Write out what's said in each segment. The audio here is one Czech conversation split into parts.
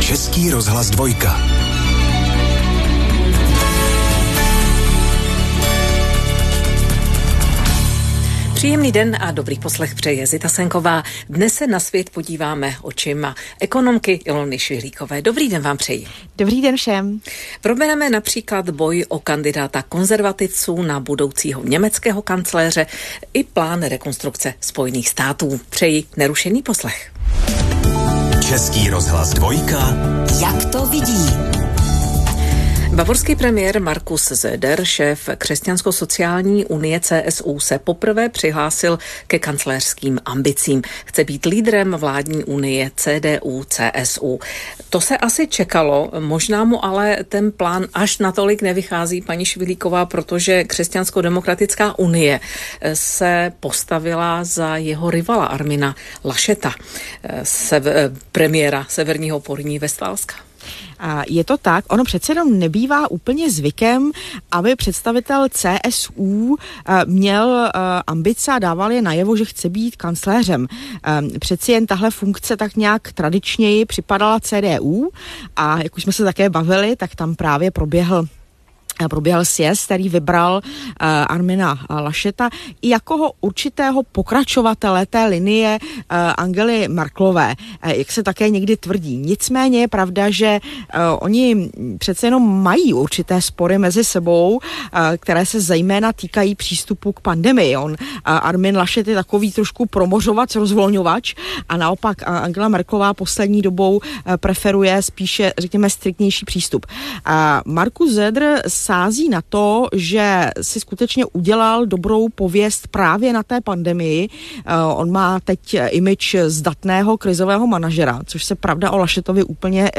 Český rozhlas 2. Příjemný den a dobrý poslech přeje Zita Senková. Dnes se na svět podíváme očima ekonomky Ilony Švihlíkové. Dobrý den vám přeji. Dobrý den všem. Probereme například boj o kandidáta konzervativců na budoucího německého kancléře i plán rekonstrukce Spojených států. Přeji nerušený poslech. Český rozhlas 2. Jak to vidí? Bavorský premiér Markus Söder, šéf Křesťansko-sociální unie CSU, se poprvé přihlásil ke kancléřským ambicím. Chce být lídrem vládní unie CDU-CSU. To se asi čekalo, možná mu ale ten plán až natolik nevychází, paní Švihlíková, protože Křesťansko-demokratická unie se postavila za jeho rivala Armina Lascheta, premiéra Severního Porní Vestfálska. Je to tak, ono přece jenom nebývá úplně zvykem, aby představitel CSU měl ambice a dával je najevo, že chce být kancléřem. Přeci jen tahle funkce tak nějak tradičněji připadala CDU a jak už jsme se také bavili, tak tam právě proběhl sjezd, který vybral Armina Lascheta i jako určitého pokračovatele té linie Angely Merkelové, jak se také někdy tvrdí. Nicméně je pravda, že oni přece jenom mají určité spory mezi sebou, které se zejména týkají přístupu k pandemii. Armin Laschet je takový trošku promořovač, rozvolňovač a naopak Angela Merkelová poslední dobou preferuje spíše, řekněme, striktnější přístup. Markus Söder sází na to, že si skutečně udělal dobrou pověst právě na té pandemii. On má teď image zdatného krizového manažera, což se pravda o Laschetovi úplně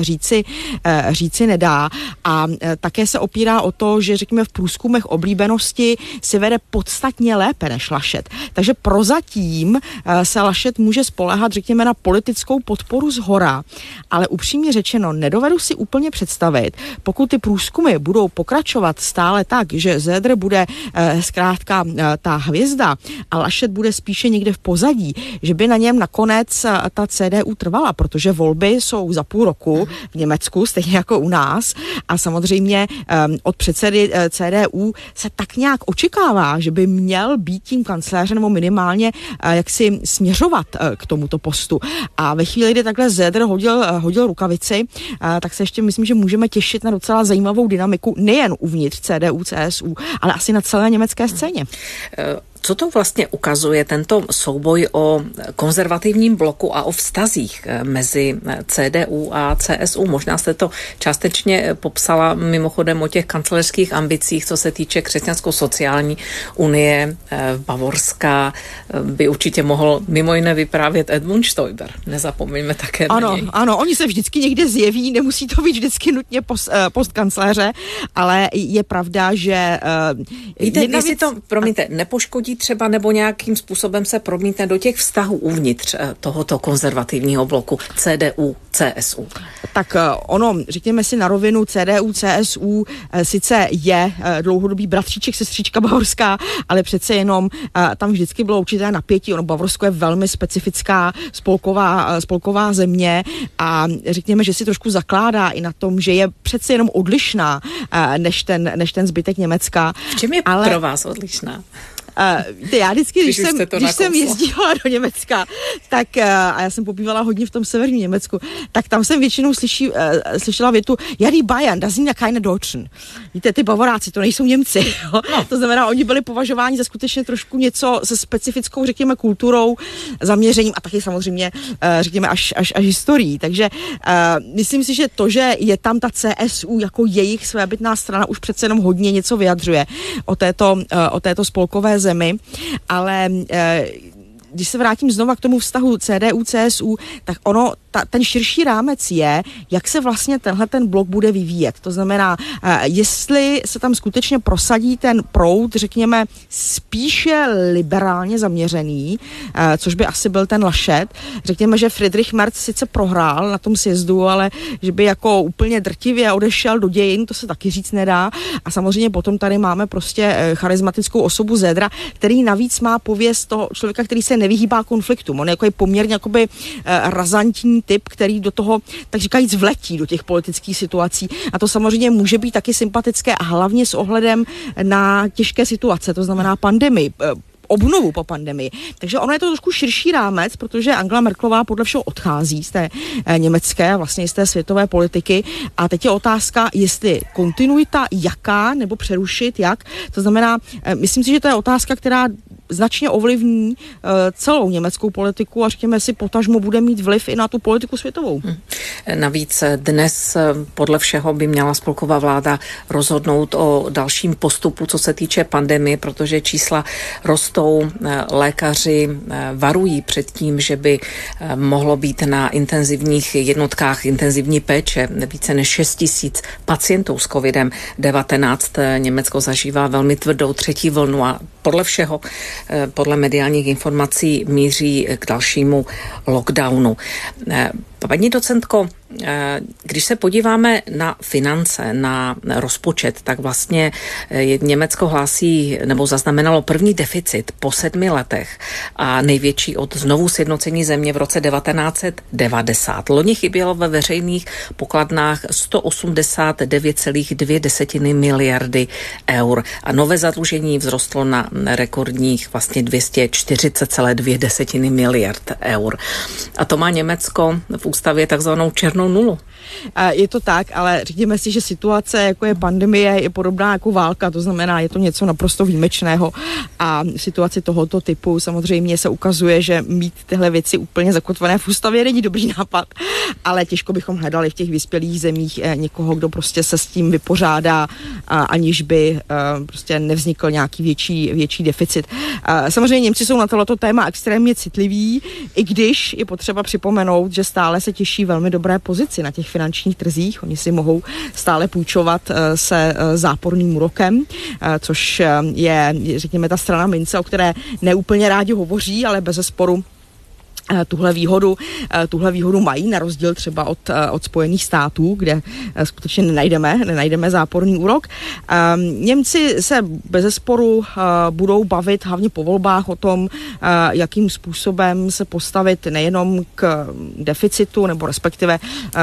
říci nedá. A také se opírá o to, že řekněme v průzkumech oblíbenosti si vede podstatně lépe než Laschet. Takže prozatím se Laschet může spoléhat, řekněme, na politickou podporu zhora, ale upřímně řečeno nedovedu si úplně představit, pokud ty průzkumy budou pokračovat stále tak, že Söder bude zkrátka ta hvězda a Laschet bude spíše někde v pozadí, že by na něm nakonec ta CDU trvala, protože volby jsou za půl roku v Německu, stejně jako u nás a samozřejmě od předsedy CDU se tak nějak očekává, že by měl být tím kancléřem nebo minimálně jaksi směřovat k tomuto postu. A ve chvíli, kdy takhle Söder hodil rukavici, tak se ještě myslím, že můžeme těšit na docela zajímavou dynamiku nejen uvnitř CDU, CSU, ale asi na celé německé scéně. Co to vlastně ukazuje tento souboj o konzervativním bloku a o vztazích mezi CDU a CSU? Možná jste to částečně popsala mimochodem o těch kancléřských ambicích, co se týče Křesťansko-sociální unie Bavorska. By určitě mohl mimo jiné vyprávět Edmund Stoiber. Nezapomeňme také na něj. Ano, oni se vždycky někde zjeví, nemusí to být vždycky nutně post kancléře, ale je pravda, že víte, jestli to, promiňte, nepoškodí třeba nebo nějakým způsobem se promítne do těch vztahů uvnitř tohoto konzervativního bloku CDU, CSU. Tak ono, řekněme si na rovinu, CDU, CSU sice je dlouhodobý bratříček, sestřička bavorská, ale přece jenom tam vždycky bylo určité napětí. Ono Bavorsko je velmi specifická spolková země a řekněme, že si trošku zakládá i na tom, že je přece jenom odlišná než ten zbytek Německa. V čem je pro vás odlišná? Já vdycky, když jsem jezdila do Německa, tak a já jsem pobývala hodně v tom severním Německu, tak tam jsem většinou slyšela větu ja die Bayern, das sind ja keine Deutschen. Víte, ty Bavoráci, to nejsou Němci. No. To znamená, oni byli považováni za skutečně trošku něco se specifickou, řekněme, kulturou, zaměřením a taky samozřejmě, řekněme, až historií. Takže myslím si, že to, že je tam ta CSU jako jejich svébytná strana, už přece jenom hodně něco vyjadřuje o této spolkové zemi, ale když se vrátím znova k tomu vztahu CDU-CSU, tak ten širší rámec je, jak se vlastně ten blok bude vyvíjet. To znamená, jestli se tam skutečně prosadí ten proud, řekněme, spíše liberálně zaměřený, což by asi byl ten Laschet. Řekněme, že Friedrich Merz sice prohrál na tom sjezdu, ale že by jako úplně drtivě odešel do dějin, to se taky říct nedá. A samozřejmě potom tady máme prostě charismatickou osobu Södera, který navíc má pověst toho člověka, který se nevyhýbá konfliktům. On je jako poměrně jakoby razantní typ, který do toho, tak říkajíc, vletí do těch politických situací. A to samozřejmě může být taky sympatické a hlavně s ohledem na těžké situace, to znamená pandemii, obnovu po pandemii. Takže ono je to trošku širší rámec, protože Angela Merkelová podle všeho odchází z té německé, vlastně z té světové politiky a teď je otázka, jestli kontinuita, jaká, nebo přerušit, jak. To znamená, myslím si, že to je otázka, která značně ovlivní celou německou politiku a řekněme si, potažmo bude mít vliv i na tu politiku světovou. Navíc dnes podle všeho by měla spolková vláda rozhodnout o dalším postupu, co se týče pandemie, protože čísla rostou, lékaři varují před tím, že by mohlo být na intenzivních jednotkách intenzivní péče více než 6 000 pacientů s COVID-19. Německo zažívá velmi tvrdou třetí vlnu a podle všeho, podle mediálních informací míří k dalšímu lockdownu. Paní docentko, když se podíváme na finance, na rozpočet, tak vlastně Německo hlásí nebo zaznamenalo první deficit po 7 letech a největší od znovu sjednocení země v roce 1990. Loni chybělo ve veřejných pokladnách 189,2 miliardy eur a nové zadlužení vzrostlo na rekordních vlastně 240,2 miliard eur. A to má Německo v ústavě takzvanou černou nulu. Je to tak, ale řekněme si, že situace, jako je pandemie, je podobná jako válka, to znamená, je to něco naprosto výjimečného a v situaci tohoto typu samozřejmě se ukazuje, že mít tyhle věci úplně zakotvené v ústavě není dobrý nápad, ale těžko bychom hledali v těch vyspělých zemích někoho, kdo prostě se s tím vypořádá, aniž by prostě nevznikl nějaký větší deficit. Samozřejmě Němci jsou na tohleto téma extrémně citliví, i když je potřeba připomenout, že stále se těší velmi dobré pozici na těch finančních trzích. Oni si mohou stále půjčovat se záporným úrokem, což je, řekněme, ta strana mince, o které neúplně rádi hovoří, ale bezesporu tuhle výhodu mají, na rozdíl třeba od Spojených států, kde skutečně nenajdeme záporný úrok. Němci se bezesporu budou bavit hlavně po volbách o tom, jakým způsobem se postavit nejenom k deficitu, nebo respektive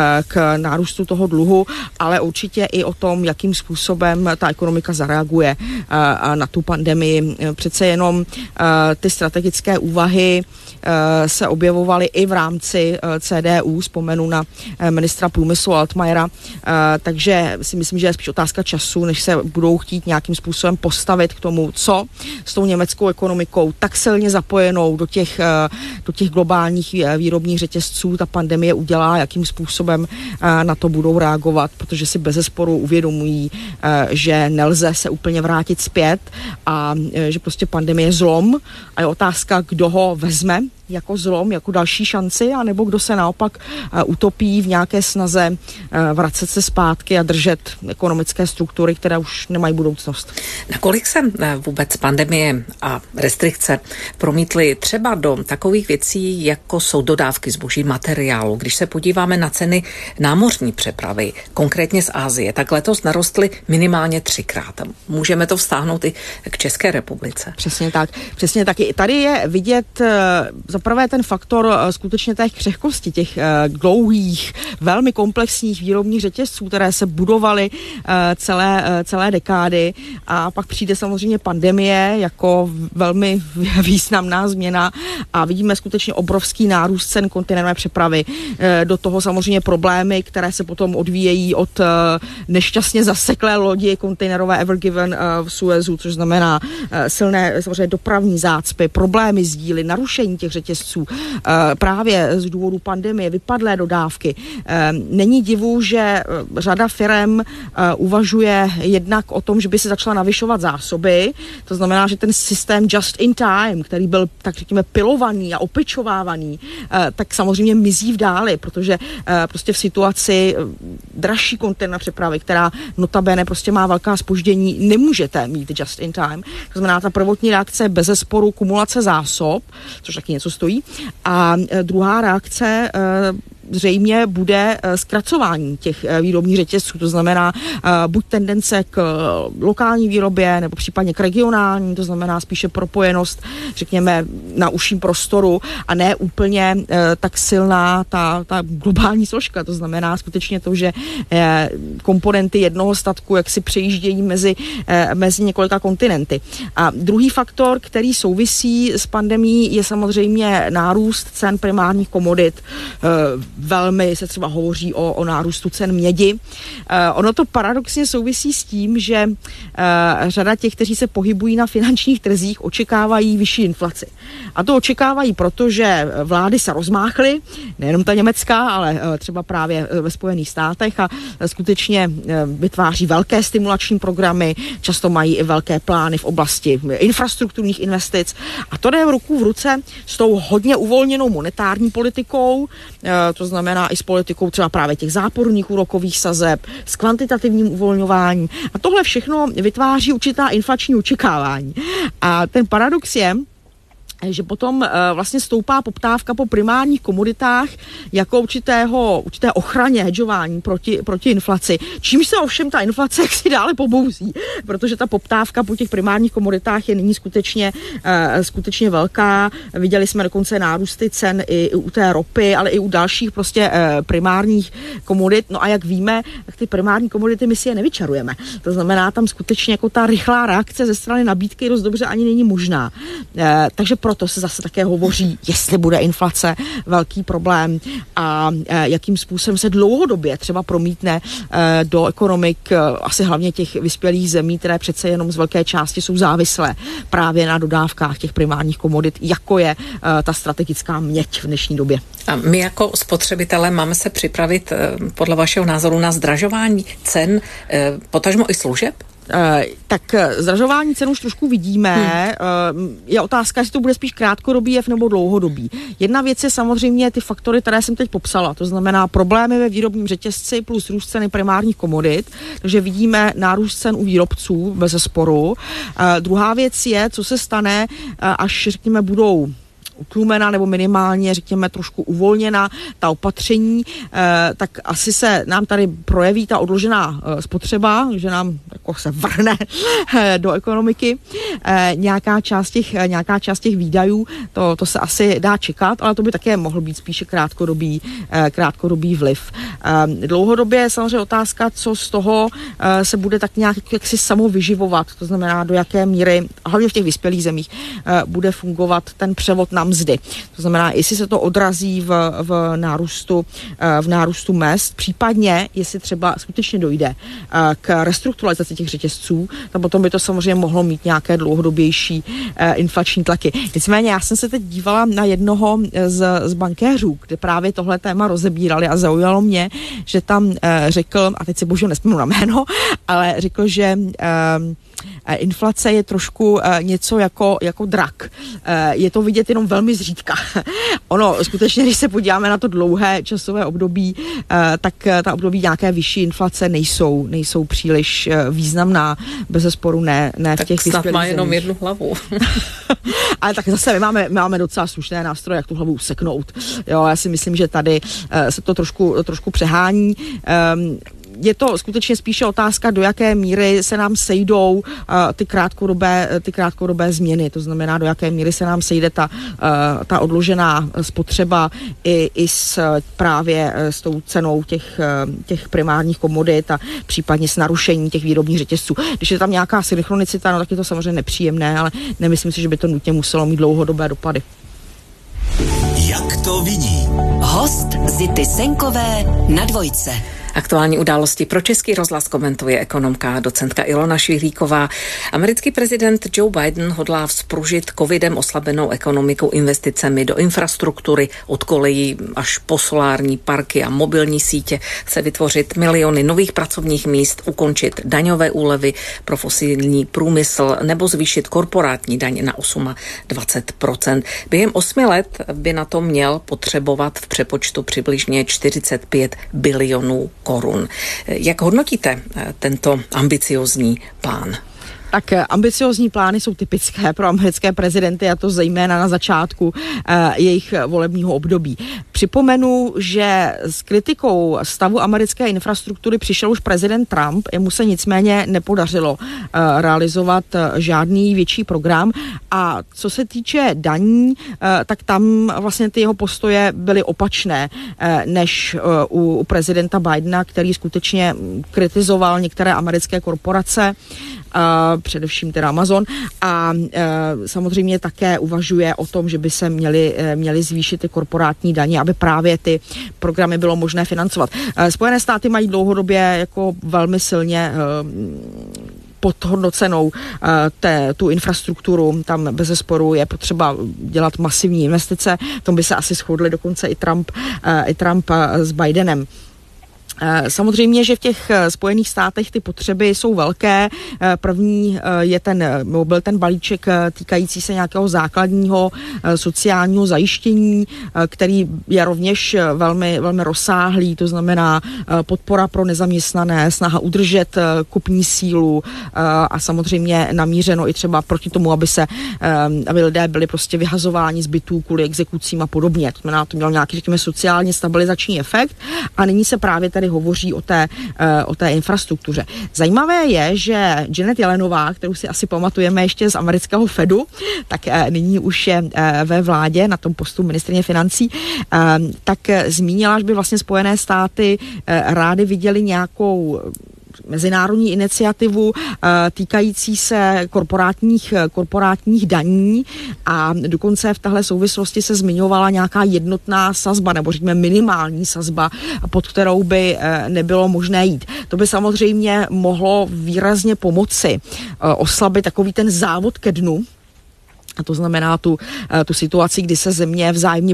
k nárůstu toho dluhu, ale určitě i o tom, jakým způsobem ta ekonomika zareaguje na tu pandemii. Přece jenom ty strategické úvahy se objevovaly i v rámci CDU, vzpomenu na ministra průmyslu Altmajera, takže si myslím, že je spíš otázka času, než se budou chtít nějakým způsobem postavit k tomu, co s tou německou ekonomikou tak silně zapojenou do těch globálních výrobních řetězců ta pandemie udělá, jakým způsobem na to budou reagovat, protože si bezesporu uvědomují, že nelze se úplně vrátit zpět a že prostě pandemie je zlom a je otázka, kdo ho vezme jako zlom, jako další šanci, anebo kdo se naopak utopí v nějaké snaze vracet se zpátky a držet ekonomické struktury, které už nemají budoucnost. Nakolik se vůbec pandemie a restrikce promítly třeba do takových věcí, jako jsou dodávky zboží, materiálu? Když se podíváme na ceny námořní přepravy, konkrétně z Asie, tak letos narostly minimálně 3krát. Můžeme to vztáhnout i k České republice. Přesně tak. I tady je vidět zaprvé ten faktor skutečně té křehkosti těch dlouhých, velmi komplexních výrobních řetězců, které se budovaly celé dekády a pak přijde samozřejmě pandemie jako velmi významná změna a vidíme skutečně obrovský nárůst cen kontejnerové přepravy. Do toho samozřejmě problémy, které se potom odvíjejí od nešťastně zaseklé lodi kontejnerové Ever Given v Suezu, což znamená silné samozřejmě dopravní zácpy, problémy s díly, narušení těch řetězců, právě z důvodu pandemie, vypadlé dodávky. Není divu, že řada firem uvažuje jednak o tom, že by se začala navyšovat zásoby, to znamená, že ten systém just in time, který byl, tak řekněme, pilovaný a opečovávaný, tak samozřejmě mizí v dáli, protože prostě v situaci dražší kontejnerové přepravy, která notabene prostě má velká zpoždění, nemůžete mít just in time. To znamená, ta prvotní reakce je bezesporu kumulace zásob, což taky něco stojí. A druhá reakce zřejmě bude zkracování těch výrobních řetězců, to znamená buď tendence k lokální výrobě, nebo případně k regionální, to znamená spíše propojenost, řekněme, na užším prostoru a ne úplně tak silná ta globální složka, to znamená skutečně to, že komponenty jednoho statku jak si přejíždějí mezi několika kontinenty. A druhý faktor, který souvisí s pandemií, je samozřejmě nárůst cen primárních komodit. Velmi se třeba hovoří o nárůstu cen mědi. Ono to paradoxně souvisí s tím, že řada těch, kteří se pohybují na finančních trzích, očekávají vyšší inflaci. A to očekávají, protože vlády se rozmáchly, nejenom ta německá, ale třeba právě ve Spojených státech a skutečně vytváří velké stimulační programy, často mají i velké plány v oblasti infrastrukturních investic a to jde v ruku v ruce s tou hodně uvolněnou monetární politikou, to znamená i s politikou třeba právě těch záporných úrokových sazeb, s kvantitativním uvolňováním a tohle všechno vytváří určitá inflační očekávání. A ten paradox je, že potom vlastně stoupá poptávka po primárních komoditách jako určité ochraně, hedžování proti inflaci. Čímž se ovšem ta inflace jaksi dále pobouzí, protože ta poptávka po těch primárních komoditách je nyní skutečně velká. Viděli jsme dokonce nárůsty cen i u té ropy, ale i u dalších prostě primárních komodit. No a jak víme, tak ty primární komodity my si je nevyčarujeme. To znamená, tam skutečně jako ta rychlá reakce ze strany nabídky dost dobře ani není možná. Takže proto se zase také hovoří, jestli bude inflace velký problém a jakým způsobem se dlouhodobě třeba promítne do ekonomik asi hlavně těch vyspělých zemí, které přece jenom z velké části jsou závislé právě na dodávkách těch primárních komodit, jako je ta strategická měď v dnešní době. A my jako spotřebitelé máme se připravit podle vašeho názoru na zdražování cen, potažmo i služeb? Tak zdražování cen už trošku vidíme. Je otázka, jestli to bude spíš krátkodobý jev nebo dlouhodobý. Jedna věc je samozřejmě ty faktory, které jsem teď popsala, to znamená problémy ve výrobním řetězci plus růst ceny primárních komodit, takže vidíme nárůst cen u výrobců bezesporu. Druhá věc je, co se stane, až řekněme budou utlumena nebo minimálně, řekněme, trošku uvolněna ta opatření, tak asi se nám tady projeví ta odložená spotřeba, že nám jako se vrhne do ekonomiky nějaká část těch výdajů, to se asi dá čekat, ale to by také mohl být spíše krátkodobý vliv. Dlouhodobě je samozřejmě otázka, co z toho se bude tak nějak jaksi samovyživovat, to znamená, do jaké míry, hlavně v těch vyspělých zemích, bude fungovat ten převod na mzdy. To znamená, jestli se to odrazí v nárůstu mezd, případně, jestli třeba skutečně dojde k restrukturalizaci těch řetězců, tak potom by to samozřejmě mohlo mít nějaké dlouhodobější inflační tlaky. Nicméně, já jsem se teď dívala na jednoho z bankéřů, kde právě tohle téma rozebírali a zaujalo mě, že tam řekl, a teď si bohužel nespomenu na jméno, ale řekl, že inflace je trošku něco jako drak. Je to vidět jenom velmi zřídka. Ono skutečně, když se podíváme na to dlouhé časové období, tak ta období nějaké vyšší inflace nejsou příliš významná, bezesporu ne v těch vyspělých zemích. Tak snad má jenom jednu hlavu. Ale tak zase my máme docela slušné nástroje, jak tu hlavu useknout. Jo, já si myslím, že tady se to trošku přehání. Je to skutečně spíše otázka, do jaké míry se nám sejdou ty krátkodobé změny. To znamená, do jaké míry se nám sejde ta odložená spotřeba i právě s tou cenou těch primárních komodit a případně s narušením těch výrobních řetězců. Když je tam nějaká synchronicita, no tak je to samozřejmě nepříjemné, ale nemyslím si, že by to nutně muselo mít dlouhodobé dopady. Jak to vidí? Host Zity Senkové na Dvojce. Aktuální události pro Český rozhlas komentuje ekonomka a docentka Ilona Švihlíková. Americký prezident Joe Biden hodlá vzpružit covidem oslabenou ekonomiku investicemi do infrastruktury, od kolejí až po solární parky a mobilní sítě. Chce vytvořit miliony nových pracovních míst, ukončit daňové úlevy pro fosilní průmysl nebo zvýšit korporátní daň na 28%. Během 8 let by na to měl potřebovat v přepočtu přibližně 45 bilionů korun. Jak hodnotíte tento ambiciozní plán? Tak ambiciozní plány jsou typické pro americké prezidenty, a to zejména na začátku jejich volebního období. Připomenu, že s kritikou stavu americké infrastruktury přišel už prezident Trump, jemu se nicméně nepodařilo realizovat žádný větší program, a co se týče daní, tak tam vlastně ty jeho postoje byly opačné než u prezidenta Bidena, který skutečně kritizoval některé americké korporace, především teda Amazon, a samozřejmě také uvažuje o tom, že by se měly zvýšit ty korporátní daně, aby právě ty programy bylo možné financovat. Spojené státy mají dlouhodobě jako velmi silně podhodnocenou tu infrastrukturu, tam bezesporu je potřeba dělat masivní investice, v tom by se asi shodli dokonce i Trump s Bidenem. Samozřejmě, že v těch Spojených státech ty potřeby jsou velké. První byl ten balíček týkající se nějakého základního sociálního zajištění, který je rovněž velmi, velmi rozsáhlý, to znamená podpora pro nezaměstnané, snaha udržet kupní sílu a samozřejmě namířeno i třeba proti tomu, aby lidé byli prostě vyhazováni z bytů kvůli exekucím a podobně. To znamená, to mělo nějaký, řekněme, sociálně stabilizační efekt, a nyní se právě tady hovoří o té infrastruktuře. Zajímavé je, že Janet Yellenová, kterou si asi pamatujeme ještě z amerického Fedu, tak nyní už je ve vládě na tom postu ministryně financí, tak zmínila, že by vlastně Spojené státy rády viděli nějakou mezinárodní iniciativu týkající se korporátních daní, a dokonce v téhle souvislosti se zmiňovala nějaká jednotná sazba, nebo řekněme minimální sazba, pod kterou by nebylo možné jít. To by samozřejmě mohlo výrazně pomoci oslabit takový ten závod ke dnu, a to znamená tu situaci, kdy se země vzájemně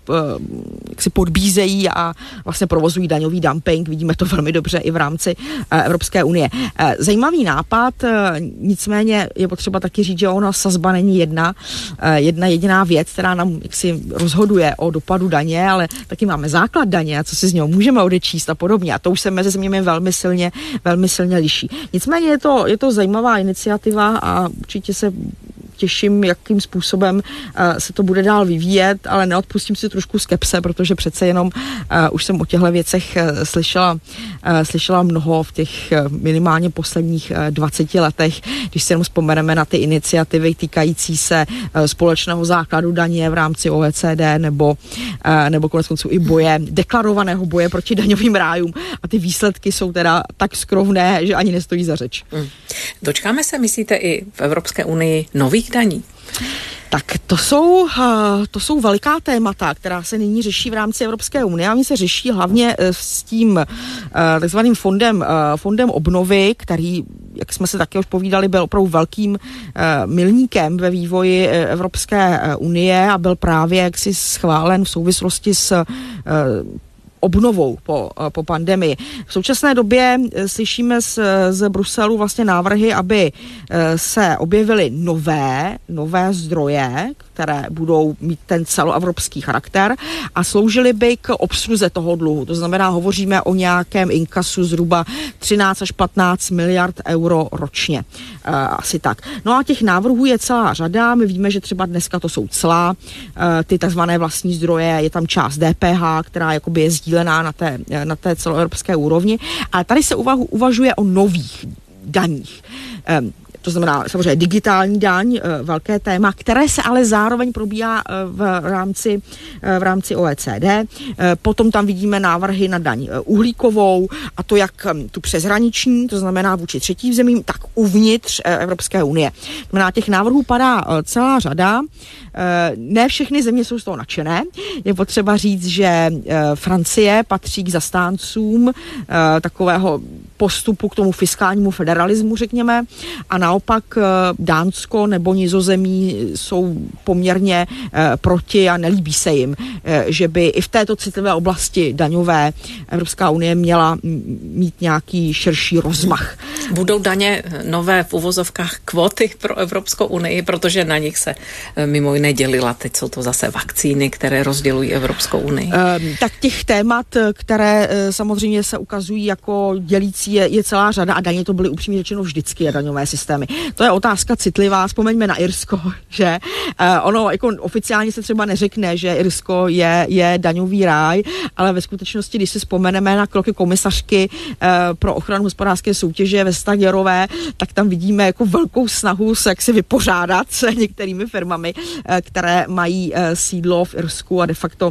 podbízejí a vlastně provozují daňový dumping. Vidíme to velmi dobře i v rámci Evropské unie. Zajímavý nápad, nicméně je potřeba taky říct, že ona sazba není jedna jediná věc, která nám jaksi rozhoduje o dopadu daně, ale taky máme základ daně a co si z něho můžeme odečíst a podobně. A to už se mezi zeměmi velmi silně liší. Nicméně je to zajímavá iniciativa a určitě se těším, jakým způsobem se to bude dál vyvíjet, ale neodpustím si trošku skepse, protože přece jenom už jsem o těchto věcech slyšela mnoho v těch minimálně posledních 20 letech, když si jenom vzpomeneme na ty iniciativy týkající se společného základu daně v rámci OECD nebo koneckonců i deklarovaného boje proti daňovým rájům, a ty výsledky jsou teda tak skrovné, že ani nestojí za řeč. Dočkáme se, myslíte, i v Evropské unii nových daní? Tak to jsou veliká témata, která se nyní řeší v rámci Evropské unie, a oni se řeší hlavně s tím takzvaným fondem obnovy, který, jak jsme se taky už povídali, byl opravdu velkým milníkem ve vývoji Evropské unie a byl právě jaksi schválen v souvislosti s obnovou po pandemii. V současné době slyšíme z Bruselu vlastně návrhy, aby se objevily nové zdroje, které budou mít ten celoevropský charakter a sloužily by k obsluze toho dluhu. To znamená, hovoříme o nějakém inkasu zhruba 13 až 15 miliard euro ročně. Asi tak. No a těch návrhů je celá řada. My víme, že třeba dneska to jsou cla, ty takzvané vlastní zdroje, je tam část DPH, která jakoby je sdílená na té celoevropské úrovni. Ale tady se uvažuje o nových daních. To znamená samozřejmě digitální daň, velké téma, které se ale zároveň probíhá v rámci OECD. Potom tam vidíme návrhy na daň uhlíkovou, a to jak tu přeshraniční, to znamená vůči třetím zemím, tak uvnitř Evropské unie. To znamená, těch návrhů padá celá řada. Ne všechny země jsou z toho nadšené. Je potřeba říct, že Francie patří k zastáncům takového postupu k tomu fiskálnímu federalismu, řekněme, a naopak Dánsko nebo Nizozemí jsou poměrně proti a nelíbí se jim, že by i v této citlivé oblasti daňové Evropská unie měla mít nějaký širší rozmach. Budou daně nové v uvozovkách kvóty pro Evropskou unii, protože na nich se mimo jiné dělila. Teď jsou to zase vakcíny, které rozdělují Evropskou unii. Tak těch témat, které samozřejmě se ukazují jako dělící, je celá řada a daně to byly upřímně řečeno vždycky daňové systémy. To je otázka citlivá, vzpomeňme na Irsko, že ono jako oficiálně se třeba neřekne, že Irsko je daňový ráj, ale ve skutečnosti, když si vzpomeneme na kroky komisařky pro ochranu hospodářské soutěže Vestagerové, tak tam vidíme jako velkou snahu se jaksi vypořádat s některými firmami, které mají sídlo v Irsku a de facto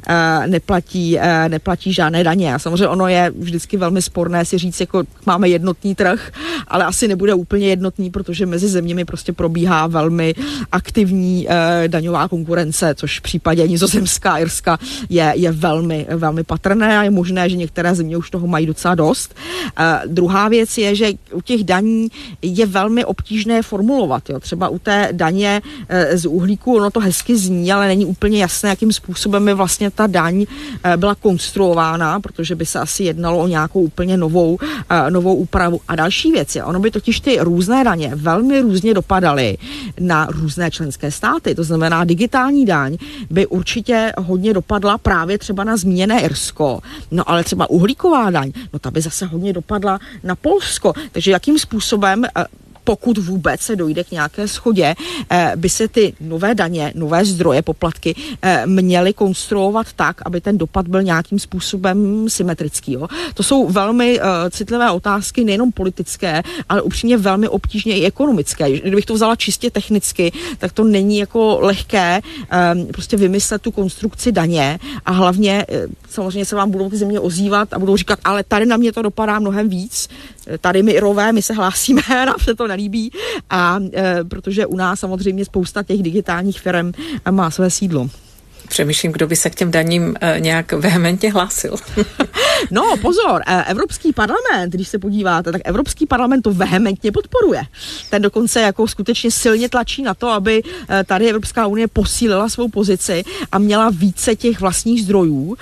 neplatí žádné daně. A samozřejmě ono je vždycky velmi sporné si říct, jako máme jednotný trh, ale asi nebude úplně jednotný, protože mezi zeměmi prostě probíhá velmi aktivní daňová konkurence, což v případě Nizozemska a Irska je velmi, velmi patrné a je možné, že některé země už toho mají docela dost. Druhá věc je, že u těch daní je velmi obtížné formulovat. Jo. Třeba u té daně z uhlíku, ono to hezky zní, ale není úplně jasné, jakým způsobem by vlastně ta daň byla konstruována, protože by se asi jednalo o nějakou úplně novou úpravu. A další věc je, ono by totiž ty různé daně velmi různě dopadaly na různé členské státy. To znamená, digitální daň by určitě hodně dopadla právě třeba na zmíněné Irsko. No ale třeba uhlíková daň, no ta by zase hodně dopadla na Polsko. Takže jakým způsobem, pokud vůbec se dojde k nějaké shodě, by se ty nové daně, nové zdroje, poplatky měly konstruovat tak, aby ten dopad byl nějakým způsobem symetrický. Jo? To jsou velmi citlivé otázky, nejenom politické, ale upřímně velmi obtížně i ekonomické. Kdybych to vzala čistě technicky, tak to není jako lehké prostě vymyslet tu konstrukci daně a hlavně samozřejmě se vám budou ty země ozývat a budou říkat, ale tady na mě to dopadá mnohem víc, tady my Irové, my se hlásíme, nám se to nelíbí a protože u nás samozřejmě spousta těch digitálních firm má své sídlo. Přemýšlím, kdo by se k těm daním nějak vehementně hlásil. No, pozor, Evropský parlament, když se podíváte, tak Evropský parlament to vehementně podporuje. Ten dokonce jako skutečně silně tlačí na to, aby tady Evropská unie posílila svou pozici a měla více těch vlastních zdrojů,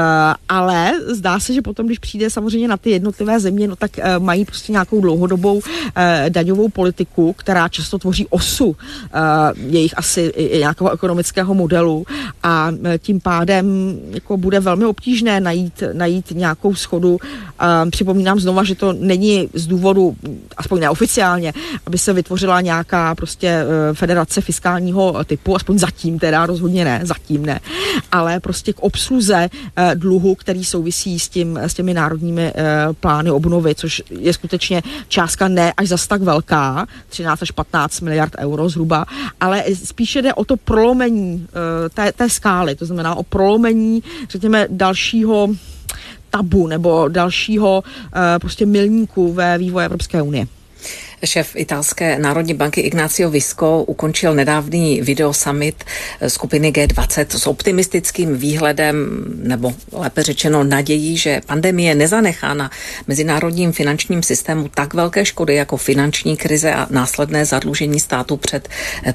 ale zdá se, že potom, když přijde samozřejmě na ty jednotlivé země, no tak mají prostě nějakou dlouhodobou daňovou politiku, která často tvoří osu jejich asi nějakého ekonomického modelu a tím pádem jako bude velmi obtížné najít nějakou schodu. Připomínám znova, že to není z důvodu, aspoň neoficiálně, aby se vytvořila nějaká prostě federace fiskálního typu, aspoň zatím teda, rozhodně ne, zatím ne, ale prostě k obsluze dluhu, který souvisí s těmi národními plány obnovy, což je skutečně částka ne až zas tak velká, 13 až 15 miliard euro zhruba, ale spíše jde o to prolomení té skály, to znamená o prolomení, řekněme, dalšího tabu nebo dalšího prostě milníku ve vývoji Evropské unie. Šéf italské národní banky Ignacio Visco ukončil nedávný videosummit skupiny G20 s optimistickým výhledem, nebo lépe řečeno nadějí, že pandemie nezanechá na mezinárodním finančním systému tak velké škody jako finanční krize a následné zadlužení státu před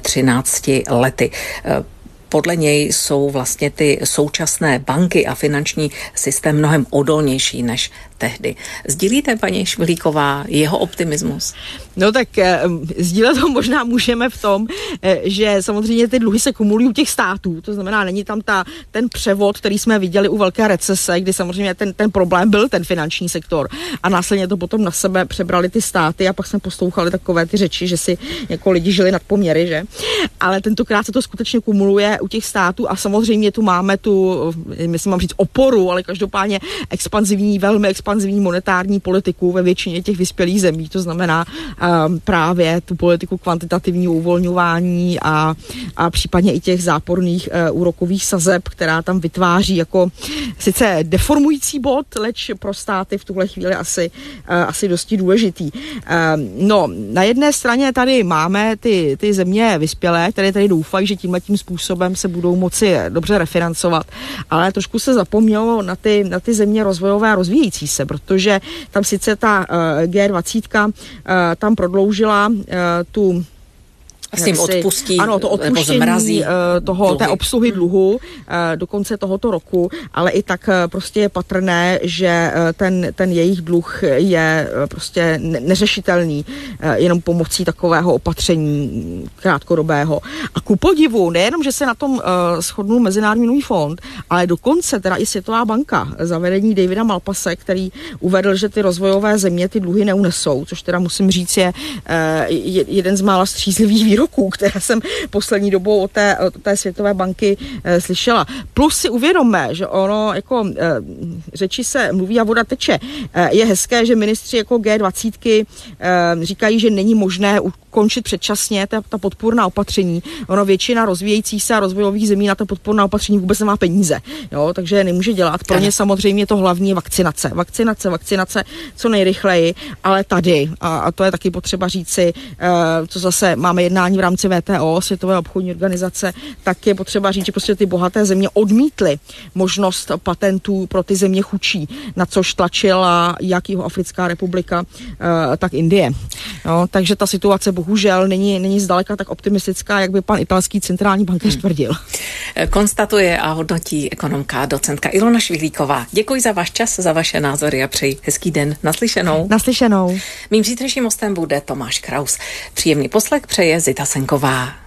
13 lety. Podle něj jsou vlastně ty současné banky a finanční systém mnohem odolnější než tehdy. Sdílíte, paní Švihlíková, jeho optimismus? No tak sdílet to možná můžeme v tom, že samozřejmě ty dluhy se kumulují u těch států, to znamená, není tam ten převod, který jsme viděli u velké recese, kdy samozřejmě ten problém byl ten finanční sektor a následně to potom na sebe přebrali ty státy a pak jsme poslouchali takové ty řeči, že si jako lidi žili nad poměry, že? Ale tentokrát se to skutečně kumuluje u těch států a samozřejmě tu máme myslím, mám říct oporu, ale každopádně velmi expanzivní monetární politiku ve většině těch vyspělých zemí, to znamená právě tu politiku kvantitativního uvolňování a případně i těch záporných úrokových sazeb, která tam vytváří jako sice deformující bod, leč pro státy v tuhle chvíli asi dosti důležitý. No, na jedné straně tady máme ty země vyspělé, které tady doufají, že tímhletím způsobem se budou moci dobře refinancovat, ale trošku se zapomnělo na ty země rozvojové a rozvíjející se, protože tam sice ta G20 tam prodloužila A s tím odpustí, ano, to odpuštění té obsluhy dluhu do konce tohoto roku, ale i tak prostě je patrné, že ten jejich dluh je prostě neřešitelný jenom pomocí takového opatření krátkodobého. A ku podivu, nejenom, že se na tom shodnul Mezinárodní měnový fond, ale dokonce teda i Světová banka zavedení Davida Malpasse, který uvedl, že ty rozvojové země ty dluhy neunesou, což teda musím říct je jeden z mála střízlivých výroků, které jsem poslední dobou od té Světové banky slyšela. Plus si uvědomme, že ono jako řeči se mluví a voda teče. Je hezké, že ministři jako G20 říkají, že není možné ukončit předčasně ta podpůrná opatření. Ono většina rozvíjejících se a rozvojových zemí na ta podpůrná opatření vůbec nemá peníze. Jo, takže nemůže dělat. Pro ně samozřejmě to hlavní je vakcinace co nejrychleji, ale tady, a to je taky potřeba říci, co zase máme jednání v rámci WTO, Světové obchodní organizace, tak je potřeba říct, že prostě ty bohaté země odmítly možnost patentů pro ty země chudší, na což tlačila jak Jihoafrická republika, tak Indie. No, takže ta situace bohužel není zdaleka tak optimistická, jak by pan italský centrální bankéř tvrdil. Konstatuje a hodnotí ekonomka docentka Ilona Švihlíková. Děkuji za váš čas, za vaše názory a přeji hezký den. Naslyšenou. Naslyšenou. Mým zítřejším hostem bude Tomáš Kraus. Příjemný poslech přeje Zita Senková.